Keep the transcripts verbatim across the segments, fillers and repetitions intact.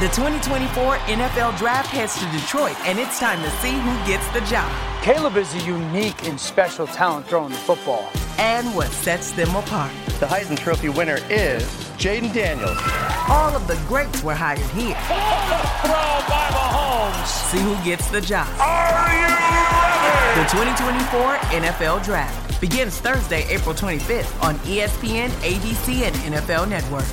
The twenty twenty-four N F L Draft heads to Detroit, and it's time to see who gets the job. Caleb is a unique and special talent throwing the football. And what sets them apart. The Heisman Trophy winner is Jaden Daniels. All of the greats were hired here. Throw by Mahomes. See who gets the job. Are you ready? The twenty twenty-four N F L Draft begins Thursday, April twenty-fifth on E S P N, A B C, and N F L Network.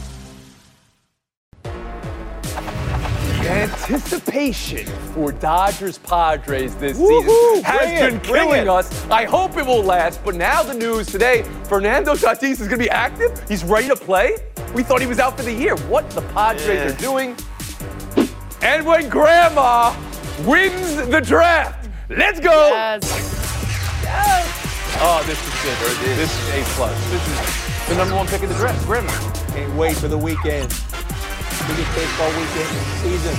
Anticipation for Dodgers-Padres this Woo-hoo, season has bring been it, bring killing it. us. I hope it will last, but now the news today, Fernando Tatis is going to be active. He's ready to play. We thought he was out for the year. What the Padres Yeah. are doing. And when Grandma wins the draft, let's go. Yes. Yes. Oh, this is good. This is A plus. This is the number one pick in the draft, Grandma. Can't wait for the weekend. Biggest baseball weekend of the season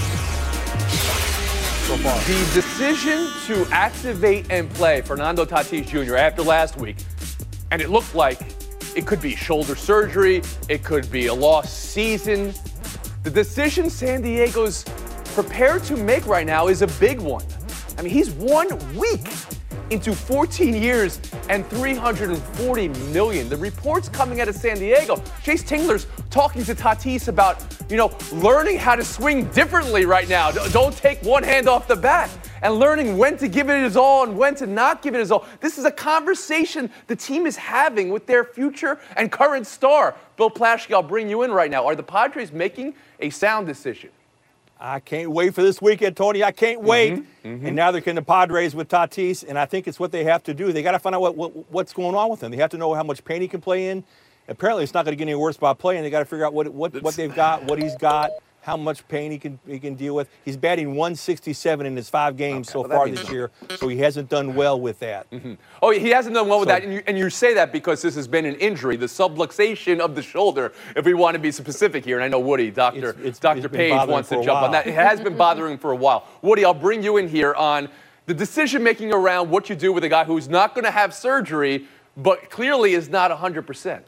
so far. The decision to activate and play Fernando Tatis Junior after last week, and it looked like it could be shoulder surgery, it could be a lost season. The decision San Diego's prepared to make right now is a big one. I mean, he's one week into fourteen years and three hundred forty million. The reports coming out of San Diego, Chase Tingler's talking to Tatis about, you know, learning how to swing differently right now. Don't take one hand off the bat, and learning when to give it his all and when to not give it his all. This is a conversation the team is having with their future and current star. Bill Plaschke, I'll bring you in right now. Are the Padres making a sound decision? I can't wait for this weekend, Tony. I can't wait. Mm-hmm, mm-hmm. And now they're getting the Padres with Tatis, and I think it's what they have to do. They got to find out what, what what's going on with him. They have to know how much pain he can play in. Apparently, it's not going to get any worse by playing. They got to figure out what what, what they've got, what he's got, how much pain he can he can deal with. He's batting one sixty-seven in his five games Okay, so well, that far means- this year, so he hasn't done well with that. Mm-hmm. Oh, he hasn't done well with So- that, and you, and you say that because this has been an injury, the subluxation of the shoulder, if we want to be specific here. And I know Woody, Doctor It's- it's- Doctor it's been Page bothering wants for to a jump on while. that. It has been bothering him for a while. Woody, I'll bring you in here on the decision-making around what you do with a guy who's not going to have surgery, but clearly is not one hundred percent.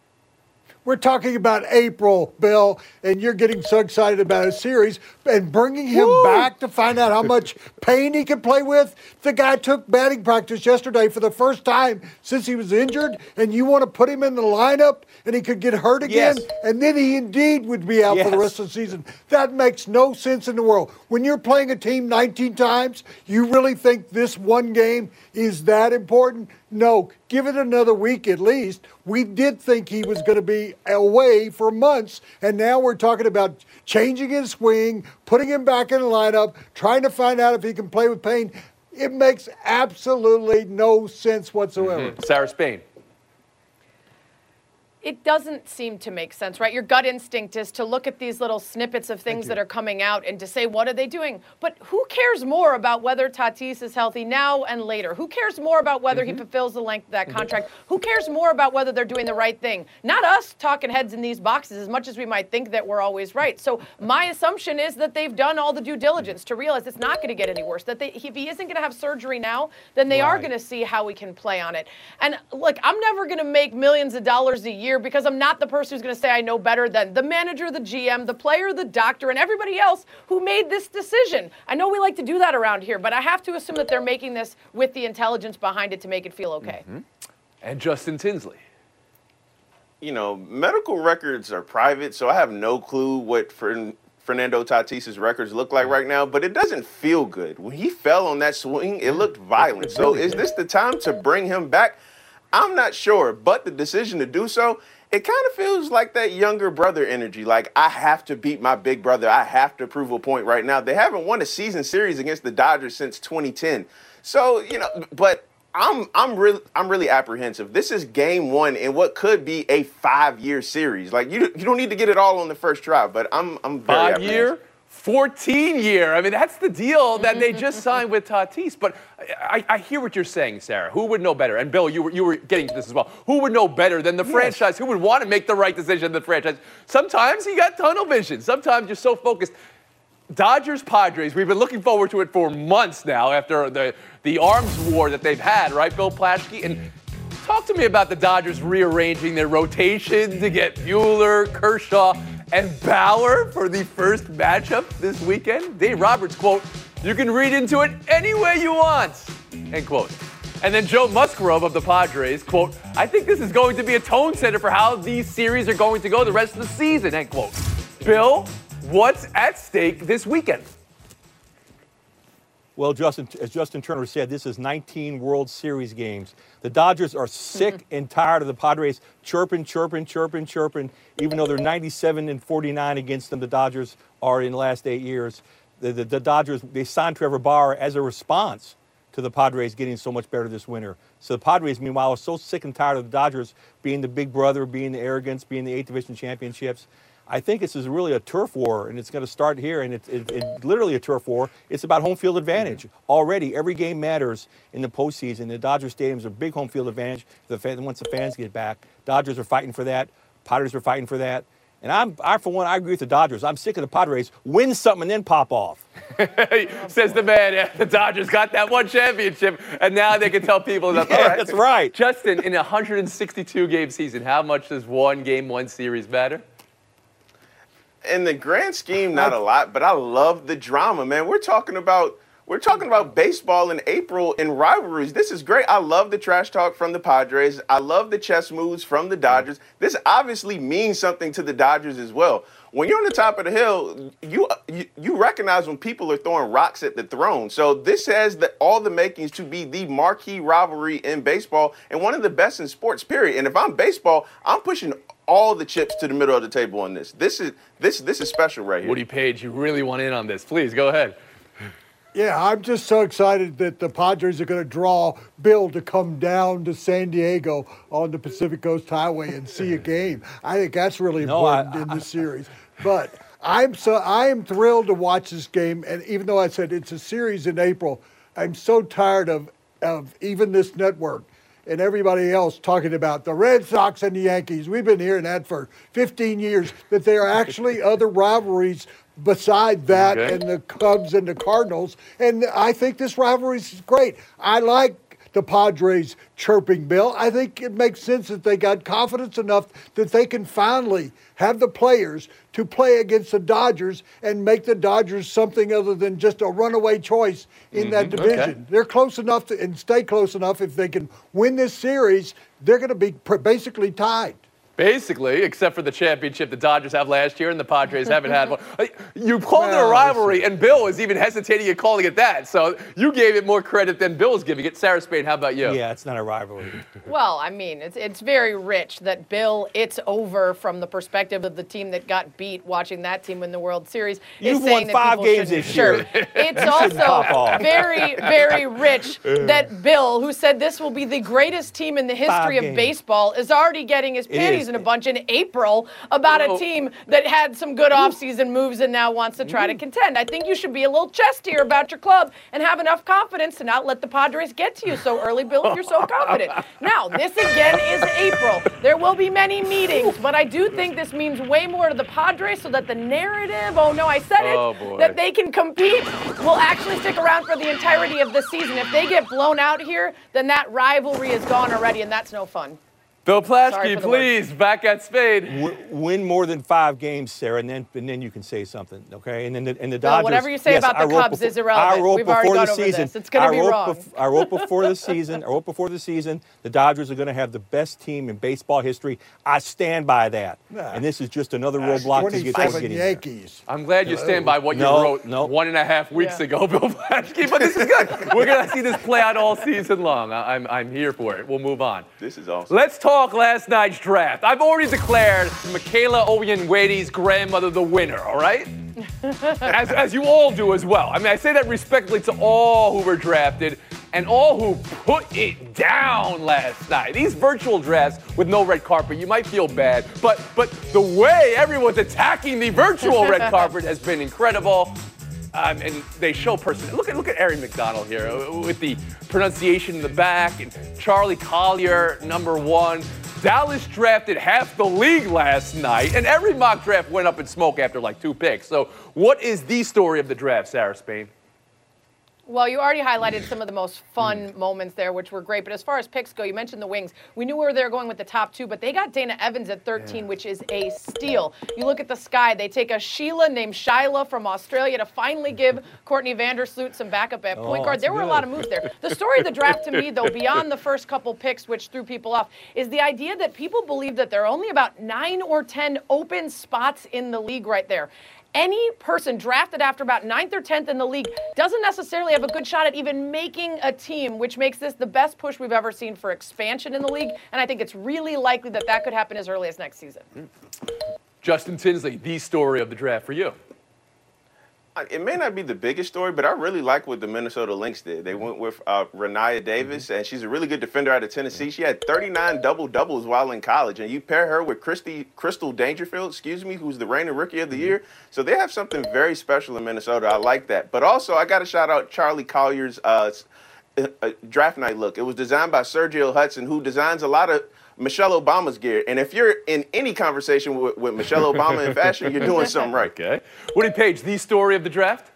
We're talking about April, Bill, and you're getting so excited about a series and bringing him Woo! back to find out how much pain he can play with. The guy took batting practice yesterday for the first time since he was injured, and you want to put him in the lineup and he could get hurt again, Yes. and then he indeed would be out for the Yes. rest of the season. That makes no sense in the world. When you're playing a team nineteen times, you really think this one game is that important? No, give it another week at least. We did think he was going to be away for months, and now we're talking about changing his swing, putting him back in the lineup, trying to find out if he can play with pain. It makes absolutely no sense whatsoever. Mm-hmm. Sarah Spain. It doesn't seem to make sense, right? Your gut instinct is to look at these little snippets of things that are coming out and to say, what are they doing? But who cares more about whether Tatis is healthy now and later? Who cares more about whether Mm-hmm. he fulfills the length of that contract? Who cares more about whether they're doing the right thing? Not us talking heads in these boxes, as much as we might think that we're always right. So my assumption is that they've done all the due diligence to realize it's not going to get any worse, that they, if he isn't going to have surgery now, then they are Right. going to see how we can play on it. And look, I'm never going to make millions of dollars a year because I'm not the person who's going to say I know better than the manager, the G M, the player, the doctor, and everybody else who made this decision. I know we like to do that around here, but I have to assume that they're making this with the intelligence behind it to make it feel okay. Mm-hmm. And Justin Tinsley. You know, medical records are private, so I have no clue what Fern- Fernando Tatis's records look like right now, but it doesn't feel good. When he fell on that swing, it looked violent. So is this the time to bring him back? I'm not sure, but the decision to do so, it kind of feels like that younger brother energy. Like, I have to beat my big brother. I have to prove a point right now. They haven't won a season series against the Dodgers since twenty ten. So, you know, but I'm I'm really I'm really apprehensive. This is game one in what could be a five-year series. Like, you you don't need to get it all on the first try, but I'm I'm very Five year, fourteen year. I mean, that's the deal that they just signed with Tatis. But I, I hear what you're saying, Sarah. Who would know better? And Bill, you were you were getting to this as well. Who would know better than the Yes. franchise? Who would want to make the right decision than the franchise? Sometimes you got tunnel vision. Sometimes you're so focused. Dodgers, Padres, we've been looking forward to it for months now after the, the arms war that they've had, right, Bill Plaschke? And talk to me about the Dodgers rearranging their rotation to get Buehler, Kershaw, and Bauer for the first matchup this weekend? Dave Roberts, quote, "You can read into it any way you want," end quote. And then Joe Musgrove of the Padres, quote, "I think this is going to be a tone setter for how these series are going to go the rest of the season," end quote. Bill, what's at stake this weekend? Well, Justin, as Justin Turner said, this is nineteen World Series games. The Dodgers are sick and tired of the Padres chirping, chirping, chirping, chirping. Even though they're ninety-seven and forty-nine against them, the Dodgers are in the last eight years. The, the, the Dodgers, they signed Trevor Bauer as a response to the Padres getting so much better this winter. So the Padres, meanwhile, are so sick and tired of the Dodgers being the big brother, being the arrogance, being the eighth division championships. I think this is really a turf war, and it's going to start here, and it's it, it, literally a turf war. It's about home field advantage. Mm-hmm. Already, every game matters in the postseason. The Dodger Stadium's a big home field advantage the fan, once the fans get back. Dodgers are fighting for that. Padres are fighting for that. And I'm, I, for one, I agree with the Dodgers. I'm sick of the Padres. Win something and then pop off. Says the man, yeah, the Dodgers got that one championship, and now they can tell people that. Yeah, all right. That's right. Justin, in a one hundred sixty-two game season, how much does one game, one series matter? In the grand scheme, not a lot, but I love the drama, man. We're talking about we're talking about baseball in April in rivalries. This is great. I love the trash talk from the Padres. I love the chess moves from the Dodgers. This obviously means something to the Dodgers as well. When you're on the top of the hill, you you, you recognize when people are throwing rocks at the throne. So this has the, all the makings to be the marquee rivalry in baseball and one of the best in sports, period. And if I'm baseball, I'm pushing all the chips to the middle of the table on this. This is this this is special right here. Woody Page, you really want in on this. Please, go ahead. Yeah, I'm just so excited that the Padres are going to draw Bill to come down to San Diego on the Pacific Coast Highway and see a game. I think that's really no, important I, I, in this series. But I'm so I am thrilled to watch this game. And even though I said it's a series in April, I'm so tired of of even this network and everybody else talking about the Red Sox and the Yankees. We've been hearing that for fifteen years, that there are actually other rivalries beside that okay. and the Cubs and the Cardinals. And I think this rivalry is great. I like the Padres chirping Bill. I think it makes sense that they got confidence enough that they can finally have the players to play against the Dodgers and make the Dodgers something other than just a runaway choice in mm-hmm. that division. Okay. They're close enough to, and stay close enough. If they can win this series, they're going to be basically tied. Basically, except for the championship the Dodgers have last year and the Padres haven't had one. You called well, it a rivalry, and Bill is even hesitating at calling it that. So you gave it more credit than Bill's giving it. Sarah Spain, how about you? Yeah, it's not a rivalry. Well, I mean, it's it's very rich that Bill, it's over from the perspective of the team that got beat watching that team win the World Series. You've is saying won that five games shouldn't- this sure. year. It's also very, very rich that Bill, who said this will be the greatest team in the history of baseball, is already getting his panties in a bunch in April about a team that had some good offseason moves and now wants to try to contend. I think you should be a little chestier about your club and have enough confidence to not let the Padres get to you so early, Bill, if you're so confident. Now, this again is April. There will be many meetings, but I do think this means way more to the Padres so that the narrative, oh no, I said it, oh that they can compete will actually stick around for the entirety of the season. If they get blown out here, then that rivalry is gone already, and that's no fun. Bill Plaschke, please, back at Spade. W- win more than five games, Sarah, and then and then you can say something, okay? And then the, and the Bill, Dodgers. whatever you say yes, about the Cubs before, is irrelevant. I wrote We've before already the gone over season. this. It's going to be wrong. Bef- I wrote before the season. I wrote before the season. The Dodgers are going to have the best team in baseball history. I stand by that. Nah. And this is just another roadblock to get getting Yankees. there. I'm glad you stand by what you no, wrote no. one and a half weeks yeah. ago, Bill Plaschke. But this is good. We're going to see this play out all season long. I- I'm I'm here for it. We'll move on. This is awesome. Let's talk last night's draft. I've already declared Michaela Oyenwede's grandmother the winner, all right? as, as you all do as well. I mean, I say that respectfully to all who were drafted and all who put it down last night. These virtual drafts with no red carpet, you might feel bad, but but the way everyone's attacking the virtual red carpet has been incredible. Um, and they show person. Look at look at Erin McDonald here uh, with the pronunciation in the back, and Charlie Collier, number one. Dallas drafted half the league last night, and every mock draft went up in smoke after like two picks. So, what is the story of the draft, Sarah Spain? Well, you already highlighted some of the most fun mm. moments there, which were great. But as far as picks go, you mentioned the Wings. We knew where they were going with the top two, but they got Dana Evans at thirteen, yeah. which is a steal. You look at the Sky. They take a Sheila named Shyla from Australia to finally give Courtney Vandersloot some backup at point oh, guard. There were good. a lot of moves there. The story of the draft to me, though, beyond the first couple picks, which threw people off, is the idea that people believe that there are only about nine or ten open spots in the league right there. Any person drafted after about ninth or tenth in the league doesn't necessarily have a good shot at even making a team, which makes this the best push we've ever seen for expansion in the league. And I think it's really likely that that could happen as early as next season. Justin Tinsley, the story of the draft for you. It may not be the biggest story, but I really like what the Minnesota Lynx did. They went with uh, Renaya Davis, and she's a really good defender out of Tennessee. She had thirty-nine double-doubles while in college, and you pair her with Christy, Crystal Dangerfield, excuse me, who's the reigning Rookie of the Year. So they have something very special in Minnesota. I like that. But also, I got to shout out Charlie Collier's uh, uh, draft night look. It was designed by Sergio Hudson, who designs a lot of Michelle Obama's gear. And if you're in any conversation with, with Michelle Obama in fashion, you're doing something right. Okay. Woody Page, the story of the draft?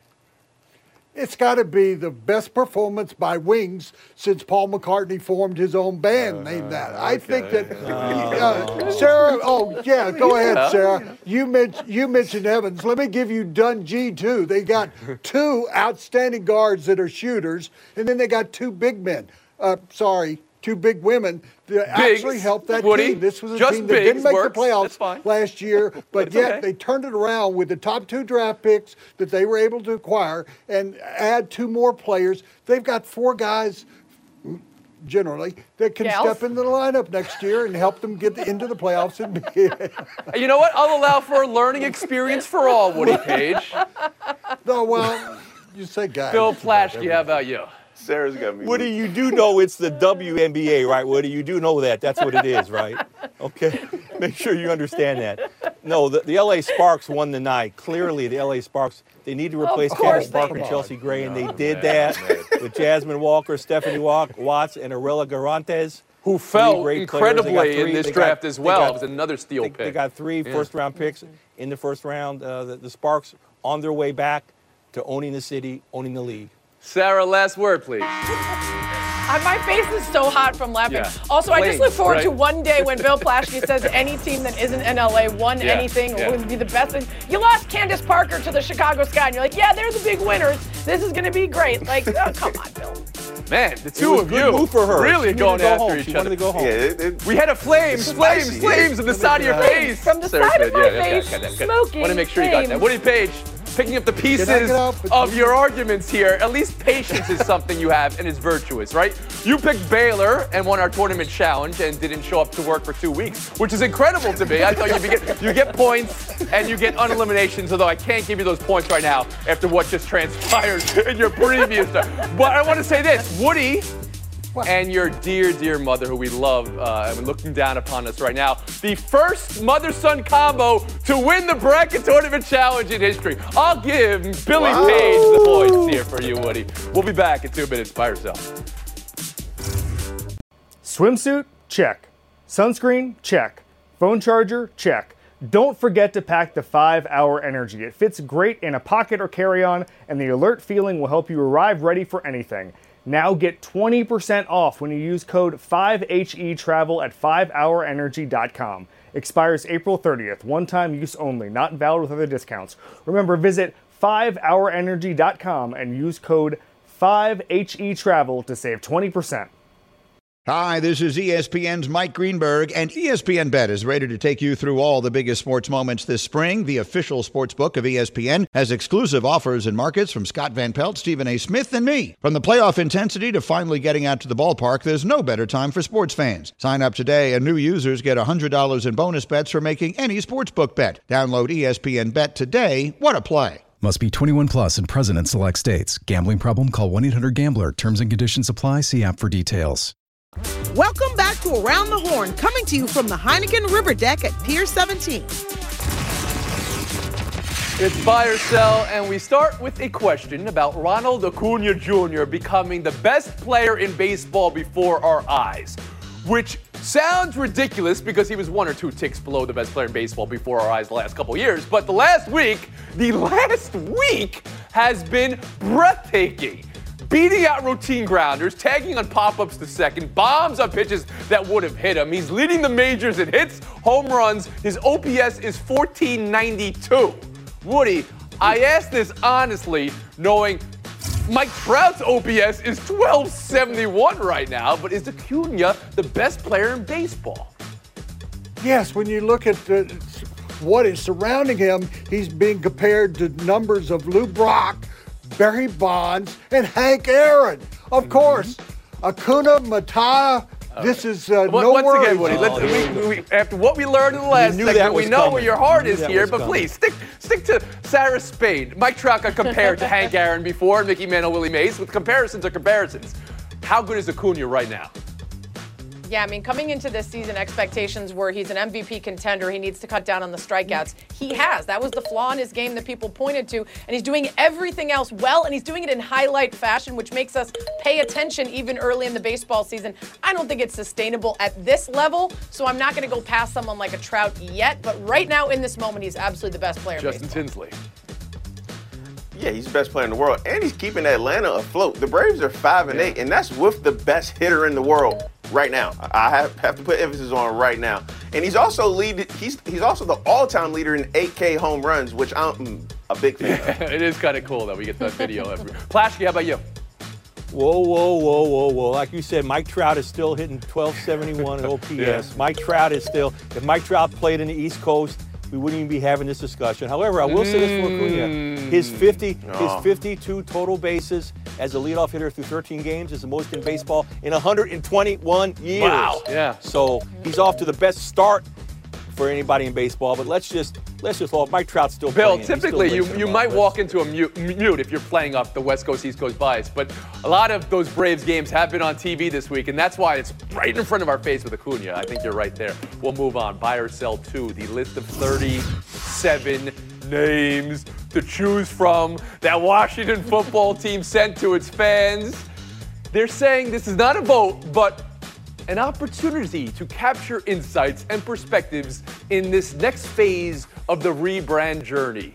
It's got to be the best performance by Wings since Paul McCartney formed his own band uh, named that. I okay. think that, uh, Sarah, oh, yeah, go ahead, Sarah. You, men- you mentioned Evans. Let me give you Dungee, too. They got two outstanding guards that are shooters, and then they got two big men. Uh, sorry. Two big women that actually helped that Woody, team. This was a just team that didn't make works. the playoffs last year, but yet okay. they turned it around with the top two draft picks that they were able to acquire and add two more players. They've got four guys, generally, that can Gals. step into the lineup next year and help them get into the playoffs. And be You know what? I'll allow for a learning experience for all, Woody Page. No, well, you say guys. Phil Plaschke, how about you? Sarah's got me. Woody, you do know it's the W N B A, right, Woody? You do know that. That's what it is, right? Okay. Make sure you understand that. No, the, the L A Sparks won the night. Clearly, the L A Sparks, they need to replace Candace Parker and Chelsea Gray, and they did that with Jasmine Walker, Stephanie Watts, and Arella Garantes. Who fell incredibly in this draft got, as well. Got, it was another steal they, pick. They got three yeah. first-round picks in the first round. Uh, the, the Sparks on their way back to owning the city, owning the league. Sarah, last word, please. Uh, my face is so hot from laughing. Yeah. Also, Flames, I just look forward right? to one day when Bill Plaschke says any team that isn't in L A won yeah. anything yeah. would be the best thing. You lost Candace Parker to the Chicago Sky, and you're like, yeah, they're the big winners. This is going to be great. Like, oh, come on, Bill. Man, the two of you move for her. really she going go after home. each she other. Wanted to go home. Yeah, it, it, we had a flames, flames, spicy. flames on the side of your face. From the Sarah side said, of my yeah, face, okay, okay, okay. smoking. Want to make sure you got that. Woody Page, picking up the pieces up, of your arguments here. At least patience is something you have, and it's virtuous, right? You picked Baylor and won our tournament challenge and didn't show up to work for two weeks, which is incredible to me. I thought you get you get points and you get uneliminations, although I can't give you those points right now after what just transpired in your previous stuff. But I want to say this, Woody. What? And your dear, dear mother, who we love, uh, and looking down upon us right now, the first mother-son combo to win the Bracket Tournament Challenge in history. I'll give Billy wow. Page the points here for you, Woody. We'll be back in two minutes by yourself. Swimsuit? Check. Sunscreen? Check. Phone charger? Check. Don't forget to pack the five hour Energy. It fits great in a pocket or carry-on, and the alert feeling will help you arrive ready for anything. Now get twenty percent off when you use code five H E travel at five hour energy dot com. Expires April thirtieth. One-time use only. Not valid with other discounts. Remember, visit five hour energy dot com and use code five H E travel to save twenty percent. Hi, this is E S P N's Mike Greenberg, and E S P N Bet is ready to take you through all the biggest sports moments this spring. The official sports book of E S P N has exclusive offers and markets from Scott Van Pelt, Stephen A. Smith, and me. From the playoff intensity to finally getting out to the ballpark, there's no better time for sports fans. Sign up today, and new users get one hundred dollars in bonus bets for making any sportsbook bet. Download E S P N Bet today. What a play. Must be twenty-one plus and present in select states. Gambling problem? Call one eight hundred gambler. Terms and conditions apply. See app for details. Welcome back to Around the Horn, coming to you from the Heineken River Deck at Pier seventeen. It's buy or sell, and we start with a question about Ronald Acuna Junior becoming the best player in baseball before our eyes, which sounds ridiculous because he was one or two ticks below the best player in baseball before our eyes the last couple years. But the last week, the last week has been breathtaking. Beating out routine grounders, tagging on pop-ups to second, bombs on pitches that would have hit him. He's leading the majors in hits, home runs. His O P S is fourteen ninety-two. Woody, I ask this honestly, knowing Mike Trout's O P S is twelve seventy-one right now, but is Acuna the best player in baseball? Yes, when you look at the, what is surrounding him, he's being compared to numbers of Lou Brock, Barry Bonds, and Hank Aaron. Of course, Acuna Matata. This is uh, Once no Once worries. again, Woody, let's, we, we, after what we learned in the last knew segment, that we was know coming. where your heart You knew is that here, was but coming. please, stick stick to Sarah Spain. Mike Trout got compared to Hank Aaron before, and Mickey Mantle, Willie Mays, with comparisons are comparisons. How good is Acuna right now? Yeah, I mean, coming into this season, expectations were he's an M V P contender. He needs to cut down on the strikeouts. He has. That was the flaw in his game that people pointed to. And he's doing everything else well, and he's doing it in highlight fashion, which makes us pay attention even early in the baseball season. I don't think it's sustainable at this level, so I'm not going to go past someone like a Trout yet. But right now, in this moment, he's absolutely the best player in Justin baseball. Tinsley. Yeah, he's the best player in the world, and he's keeping Atlanta afloat. The Braves are five and eight, and that's with the best hitter in the world right now. I have, have to put emphasis on right now. And he's also lead. He's he's also the all-time leader in eight K home runs, which I'm a big fan of. It is kind of cool that we get that video. Every. Plashke, how about you? Whoa, whoa, whoa, whoa, whoa. Like you said, Mike Trout is still hitting twelve seventy-one in O P S. Yeah. Mike Trout is still, if Mike Trout played in the East Coast, we wouldn't even be having this discussion. However, I will say this for Acuna. His fifty, Oh. his fifty-two total bases as a leadoff hitter through thirteen games is the most in baseball in one hundred twenty-one years. Wow. Yeah. So he's off to the best start for anybody in baseball. But let's just let's just all Mike Trout's still Bill, playing. He's still typically you, racing you about might this. walk into a mute, mute if you're playing up the West Coast, East Coast bias, but a lot of those Braves games have been on T V this week, and that's why it's right in front of our face with Acuna. I think you're right there. We'll move on. Buy or sell two, the list of thirty-seven names to choose from that Washington football team sent to its fans. They're saying this is not a vote, but an opportunity to capture insights and perspectives in this next phase of the rebrand journey.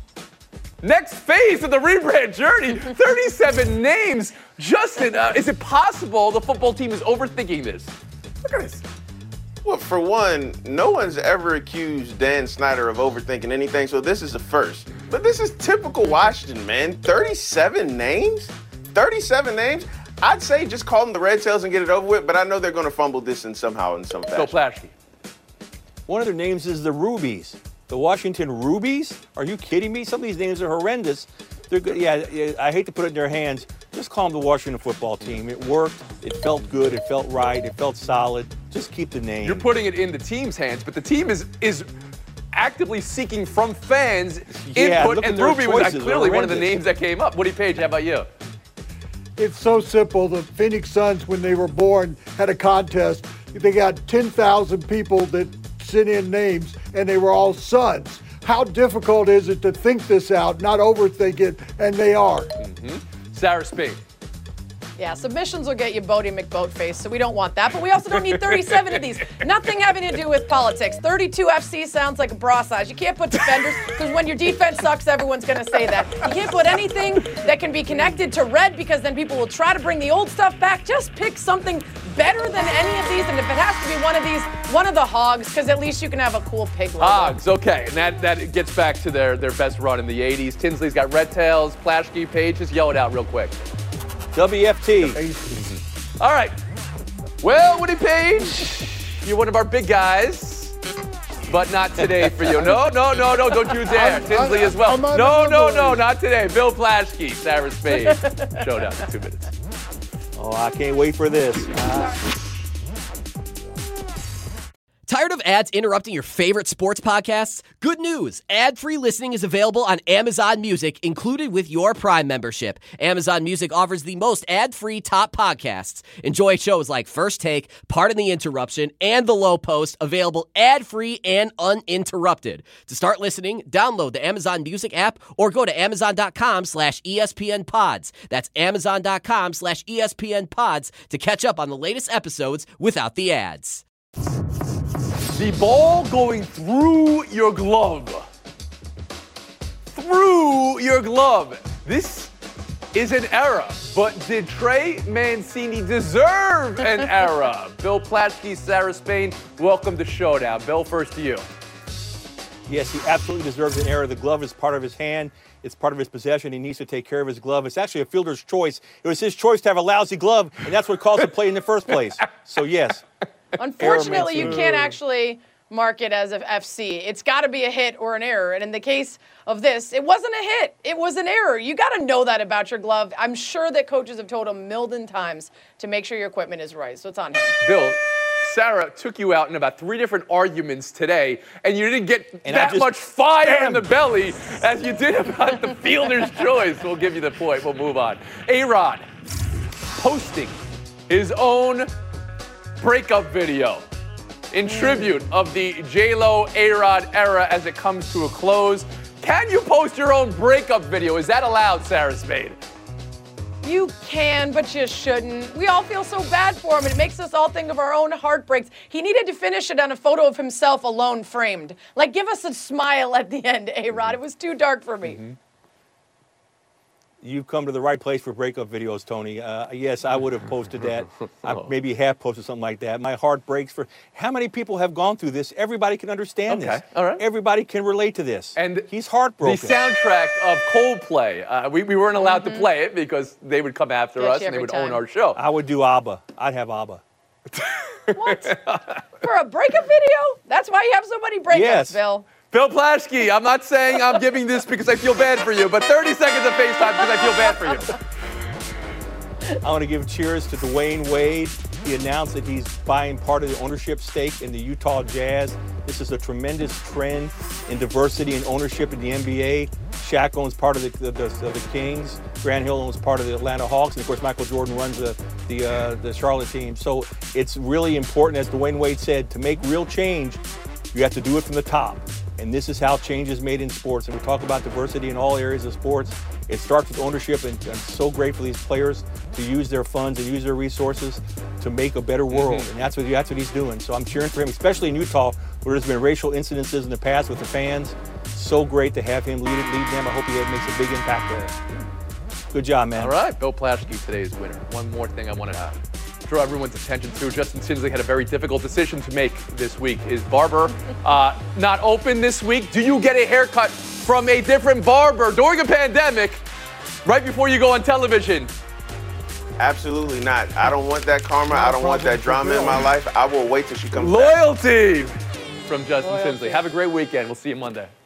Next phase of the rebrand journey, thirty-seven names. Justin, uh, is it possible the football team is overthinking this? Look at this. Well, for one, no one's ever accused Dan Snyder of overthinking anything, so this is a first. But this is typical Washington, man. thirty-seven names? thirty-seven names? I'd say just call them the Red Tails and get it over with, but I know they're going to fumble this in somehow in some fashion. Bill Plashke. One of their names is the Rubies. The Washington Rubies? Are you kidding me? Some of these names are horrendous. They're good. Yeah, yeah, I hate to put it in their hands. Just call them the Washington football team. It worked. It felt good. It felt right. It felt solid. Just keep the name. You're putting it in the team's hands, but the team is is actively seeking from fans Yeah, input, look at and their Ruby was choices. clearly one of the Horrendous. names that came up. Woody Page, how about you? It's so simple. The Phoenix Suns, when they were born, had a contest. They got ten thousand people that sent in names, and they were all Suns. How difficult is it to think this out, not overthink it, and they are. Mm-hmm. Sarah Spain. Yeah, submissions will get you Bodie McBoatface, so we don't want that. But we also don't need thirty-seven of these. Nothing having to do with politics. thirty-two F C sounds like a bra size. You can't put defenders, because when your defense sucks, everyone's going to say that. You can't put anything that can be connected to red, because then people will try to bring the old stuff back. Just pick something better than any of these, and if it has to be one of these, one of the Hogs, because at least you can have a cool pig logo. Hogs, okay, and that, that gets back to their, their best run in the eighties. Tinsley's got Red Tails, Plashke, Page, just yell it out real quick. W F T. All right. Well, Woody Page, you're one of our big guys, but not today for you. No, no, no, no, don't you dare. Tinsley as well. No, no, no, not today. Bill Plashke, Sarah Spade. Showdown in two minutes. Oh, I can't wait for this. Uh, Tired of ads interrupting your favorite sports podcasts? Good news! Ad-free listening is available on Amazon Music, included with your Prime membership. Amazon Music offers the most ad-free top podcasts. Enjoy shows like First Take, Pardon the Interruption, and The Low Post, available ad-free and uninterrupted. To start listening, download the Amazon Music app or go to amazon.com slash ESPN pods. That's amazon.com slash ESPN pods to catch up on the latest episodes without the ads. The ball going through your glove. Through your glove. This is an era, but did Trey Mancini deserve an era? Bill Plaschke, Sarah Spain, welcome to Showdown. Bill, first to you. Yes, he absolutely deserves an error. The glove is part of his hand. It's part of his possession. He needs to take care of his glove. It's actually a fielder's choice. It was his choice to have a lousy glove, and that's what caused the play in the first place. So, yes. Unfortunately, you can't actually mark it as an F C. It's got to be a hit or an error. And in the case of this, it wasn't a hit. It was an error. You got to know that about your glove. I'm sure that coaches have told him a million times to make sure your equipment is right. So it's on him. Bill, Sarah took you out in about three different arguments today, and you didn't get and that just, much fire damn. in the belly as you did about the fielder's choice. We'll give you the point. We'll move on. A-Rod posting his own breakup video in tribute of the J-Lo A-Rod era as it comes to a close. Can you post your own breakup video? Is that allowed, Sarah Spade? You can, but you shouldn't. We all feel so bad for him, and it makes us all think of our own heartbreaks. He needed to finish it on a photo of himself alone framed. Like, give us a smile at the end, A-Rod. It was too dark for me. Mm-hmm. You've come to the right place for breakup videos, Tony. Uh, yes, I would have posted that. I maybe have posted something like that. My heart breaks for how many people have gone through this. Everybody can understand okay. this. All right. Everybody can relate to this. And he's heartbroken. The soundtrack of Coldplay, uh, we, we weren't allowed mm-hmm. to play it because they would come after Get us and they would time. own our show. I would do ABBA. I'd have ABBA. What? For a breakup video? That's why you have so many breakups, yes. Bill. Bill Plaschke, I'm not saying I'm giving this because I feel bad for you, but thirty seconds of FaceTime because I feel bad for you. I want to give cheers to Dwayne Wade. He announced that he's buying part of the ownership stake in the Utah Jazz. This is a tremendous trend in diversity and ownership in the N B A. Shaq owns part of the, the, the, of the Kings. Grant Hill owns part of the Atlanta Hawks. And, of course, Michael Jordan runs the, the, uh, the Charlotte team. So it's really important, as Dwayne Wade said, to make real change, you have to do it from the top. And this is how change is made in sports. And we talk about diversity in all areas of sports. It starts with ownership, and I'm so grateful for these players to use their funds and use their resources to make a better world. Mm-hmm. And that's what, that's what he's doing. So I'm cheering for him, especially in Utah, where there's been racial incidences in the past with the fans. So great to have him lead it, lead them. I hope he makes a big impact there. Good job, man. All right, Bill Plaschke, today's winner. One more thing I wanted to draw everyone's attention to. Justin Tinsley had a very difficult decision to make this week. His barber uh, not open this week. Do you get a haircut from a different barber during a pandemic right before you go on television? Absolutely not. I don't want that karma. I don't want that drama in my life. I will wait till she comes back. Loyalty from Justin Loyalty. Tinsley. Have a great weekend. We'll see you Monday.